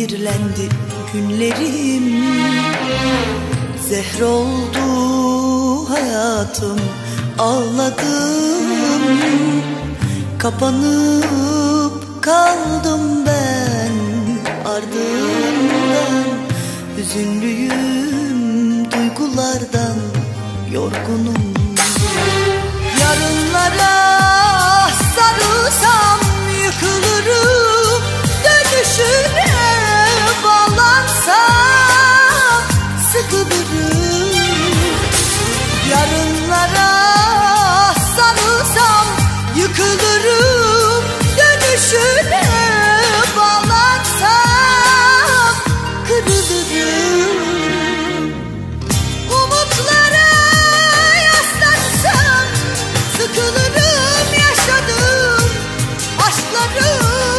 kirlendi günlerim, zehr oldu hayatım. Ağladım, kapanıp kaldım ben ardından. Hüzünlüyüm, duygulardan yorgunum. Yarınlara sarılsam yıkılırım, dönüşüne bağlansam sıkılırım. Yarınlara sarılsam yıkılırım, dönüşüne bağlansam kırılırım. Umutlara yaslansam sıkılırım, yaşadım aşkları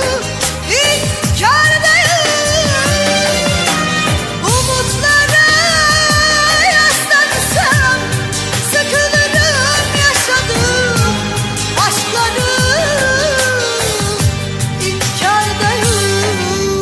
inkardayım. Umutlara yaslansam sıkılırım, yaşadım aşkları inkardayım.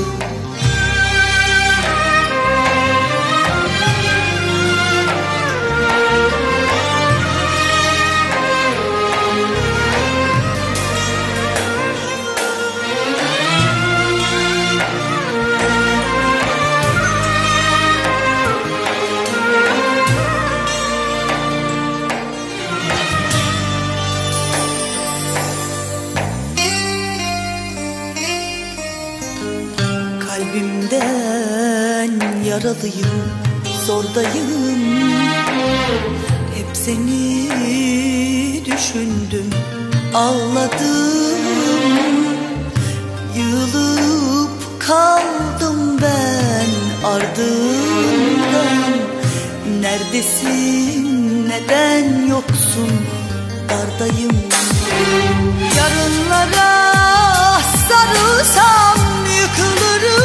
Kalbimden yaralıyım, zordayım. Hep seni düşündüm, ağladım. Yığılıp kaldım ben ardından. Neredesin, neden yoksun, dardayım. Yarınlara sarılsam yıkılırım,